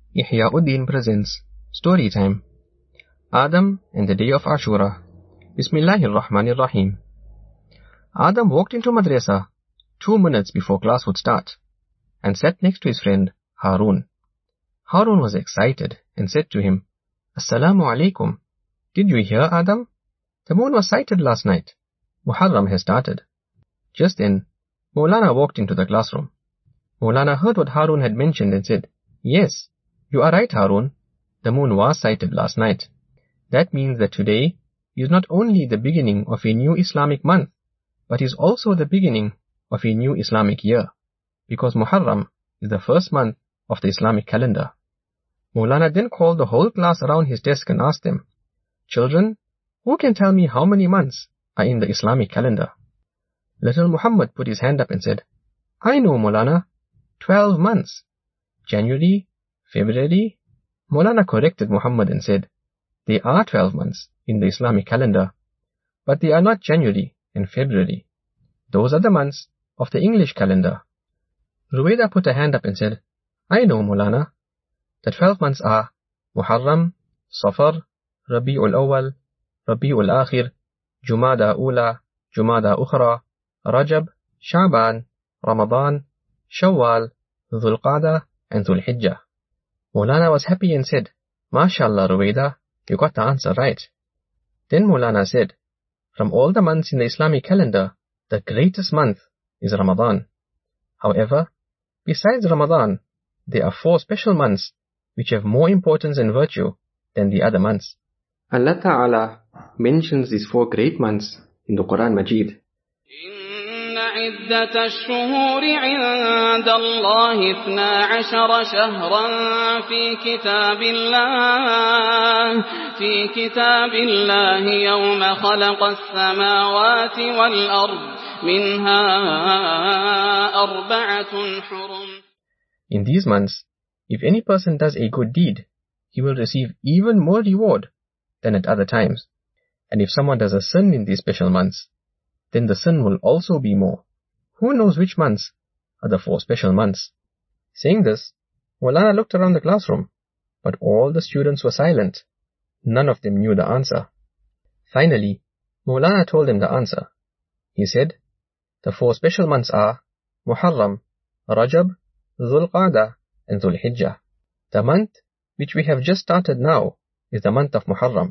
Ihya'uddin presents Story Time. Adam and the Day of Ashura. Bismillahir Rahmanir Rahim. Adam walked into madrasa 2 minutes before class would start and sat next to his friend Harun. Harun was excited and said to him, Assalamu alaikum. Did you hear, Adam? The moon was sighted last night. Muharram has started. Just then, Maulana walked into the classroom. Maulana heard what Harun had mentioned and said, Yes, you are right, Harun. The moon was sighted last night. That means that today is not only the beginning of a new Islamic month, but is also the beginning of a new Islamic year, because Muharram is the first month of the Islamic calendar. Maulana then called the whole class around his desk and asked them, Children, who can tell me how many months are in the Islamic calendar? Little Muhammad put his hand up and said, I know, Maulana, 12 months. January, February. Maulana corrected Muhammad and said, They are 12 months in the Islamic calendar, but they are not January and February. Those are the months of the English calendar. Ruwaida put a hand up and said, I know, Maulana. The 12 months are Muharram, Safar, Rabi'ul Awwal, Rabi'ul Akhir, Jumada Ula, Jumada Ukhra, Rajab, Sha'ban, Ramadan, Shawwal, Dhul Qa'dah, and Dhul Hijjah. Maulana was happy and said, MashaAllah, Ruwaida, you got the answer right. Then Maulana said, From all the months in the Islamic calendar, the greatest month is Ramadan. However, besides Ramadan, there are 4 special months which have more importance and virtue than the other months. Allah Ta'ala mentions these 4 great months in the Quran Majid. عدة الشهور عند الله 12 شهرا في كتاب الله يوم خلق السماوات والأرض منها 4 حرم. In these months, if any person does a good deed, he will receive even more reward than at other times. And if someone does a sin in these special months, then the sin will also be more. Who knows which months are the 4 special months? Saying this, Maulana looked around the classroom, but all the students were silent. None of them knew the answer. Finally, Maulana told them the answer. He said, the 4 special months are Muharram, Rajab, Dhul Qa'dah, and Dhul Hijjah. The month which we have just started now is the month of Muharram.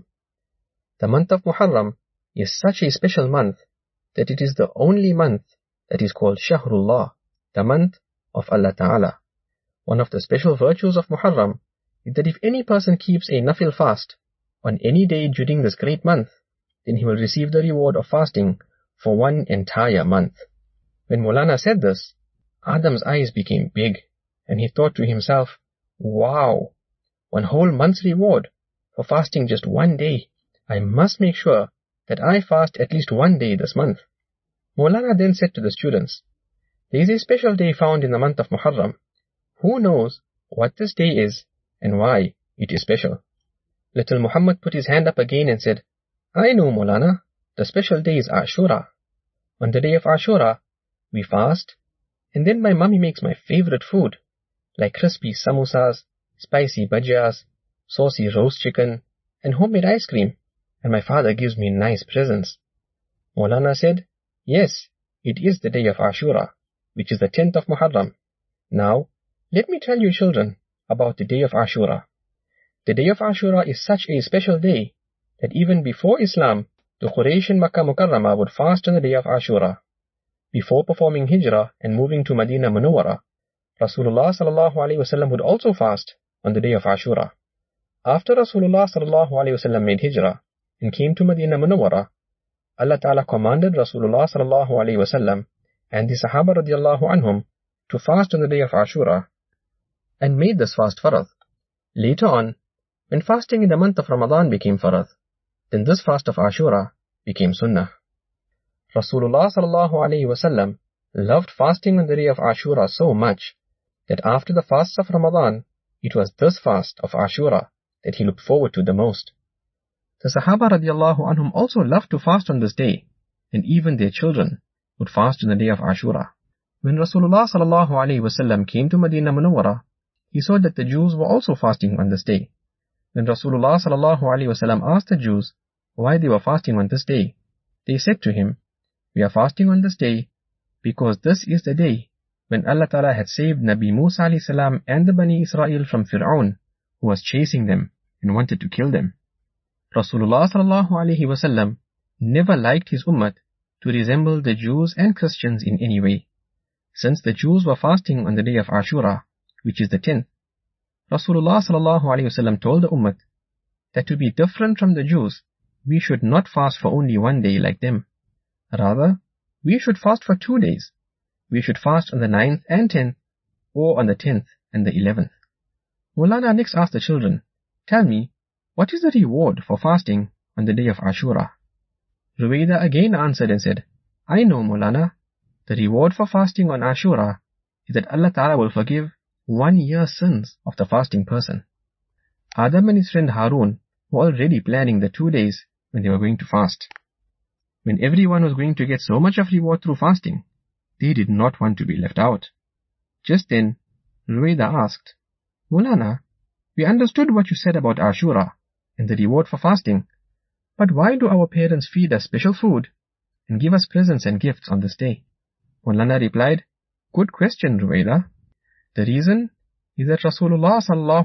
The month of Muharram is such a special month that it is the only month that is called Shahrullah, the month of Allah Ta'ala. One of the special virtues of Muharram is that if any person keeps a nafil fast on any day during this great month, then he will receive the reward of fasting for 1 entire month. When Maulana said this, Adam's eyes became big, and he thought to himself, Wow, 1 whole month's reward for fasting just 1 day. I must make sure that I fast at least 1 day this month. Maulana then said to the students, There is a special day found in the month of Muharram. Who knows what this day is and why it is special? Little Muhammad put his hand up again and said, I know, Maulana. The special day is Ashura. On the day of Ashura, we fast, and then my mummy makes my favorite food, like crispy samosas, spicy bhajiyas, saucy roast chicken, and homemade ice cream, and my father gives me nice presents. Maulana said, Yes, it is the day of Ashura, which is the 10th of Muharram. Now, let me tell you, children, about the day of Ashura. The day of Ashura is such a special day that even before Islam, the Quraysh in Makkah Mukarramah would fast on the day of Ashura. Before performing Hijrah and moving to Medina Munawwara, Rasulullah sallallahu alaihi wasallam would also fast on the day of Ashura. After Rasulullah sallallahu alaihi wasallam made Hijrah and came to Medina Munawwara, Allah Ta'ala commanded Rasulullah sallallahu alaihi wasallam and the Sahaba radiallahu anhum to fast on the day of Ashura and made this fast farad. Later on, when fasting in the month of Ramadan became farad, then this fast of Ashura became sunnah. Rasulullah sallallahu alaihi wasallam loved fasting on the day of Ashura so much that after the fasts of Ramadan, it was this fast of Ashura that he looked forward to the most. The Sahaba radiallahu anhum also loved to fast on this day, and even their children would fast on the day of Ashura. When Rasulullah sallallahu alaihi wasallam came to Medina Munawwara, he saw that the Jews were also fasting on this day. When Rasulullah ﷺ asked the Jews why they were fasting on this day, they said to him, "We are fasting on this day because this is the day when Allah Ta'ala had saved Nabi Musa ﷺ and the Bani Israel from Fir'aun, who was chasing them and wanted to kill them." Rasulullah ﷺ never liked his ummah to resemble the Jews and Christians in any way. Since the Jews were fasting on the day of Ashura, which is the 10th, Rasulullah ﷺ told the ummah that to be different from the Jews, we should not fast for only one day like them. Rather, we should fast for 2 days. We should fast on the 9th and 10th, or on the 10th and the 11th. Maulana next asked the children, "Tell me, what is the reward for fasting on the day of Ashura?" Ruwaida again answered and said, "I know, Maulana. The reward for fasting on Ashura is that Allah Ta'ala will forgive 1 year's sins of the fasting person." Adam and his friend Harun were already planning the 2 days when they were going to fast. When everyone was going to get so much of reward through fasting, they did not want to be left out. Just then, Ruwaida asked, "Maulana, we understood what you said about Ashura and the reward for fasting, but why do our parents feed us special food and give us presents and gifts on this day?" Maulana replied, "Good question, Ruwaida. The reason is that Rasulullah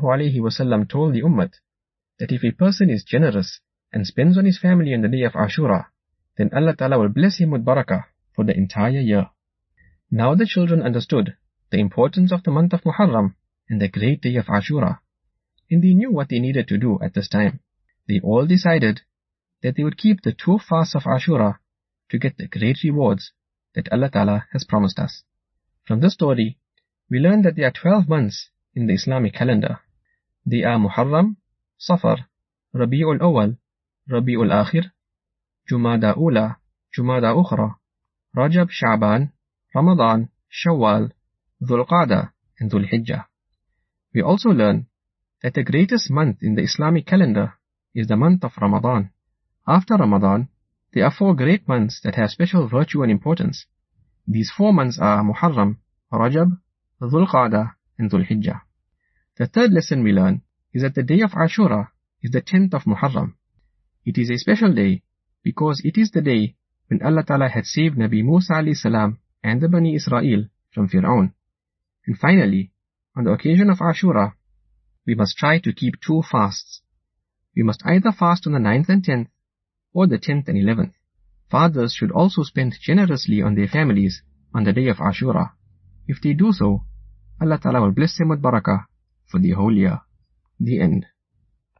ﷺ told the ummah that if a person is generous and spends on his family on the day of Ashura, then Allah Ta'ala will bless him with barakah for the entire year." Now the children understood the importance of the month of Muharram and the great day of Ashura, and they knew what they needed to do at this time. They all decided that they would keep the 2 fasts of Ashura to get the great rewards that Allah Ta'ala has promised us. From this story, we learn that there are 12 months in the Islamic calendar. They are Muharram, Safar, Rabi'ul Awal, Rabi'ul Akhir, Jumada Ula, Jumada Ukhra, Rajab, Sha'ban, Ramadan, Shawwal, Dhul Qa'dah, and Dhul Hijjah. We also learn that the greatest month in the Islamic calendar is the month of Ramadan. After Ramadan, there are 4 great months that have special virtue and importance. These 4 months are Muharram, Rajab, Dhul Qa'dah, and Dhul Hijjah. The third lesson we learn is that the day of Ashura is the 10th of Muharram. It is a special day because it is the day when Allah Ta'ala had saved Nabi Musa ﷺ and the Bani Israel from Fir'aun. And finally, on the occasion of Ashura, we must try to keep 2 fasts. We must either fast on the 9th and 10th, or the 10th and 11th. Fathers should also spend generously on their families on the day of Ashura. If they do so, Allah Ta'ala will bless them with barakah for the whole year. The end.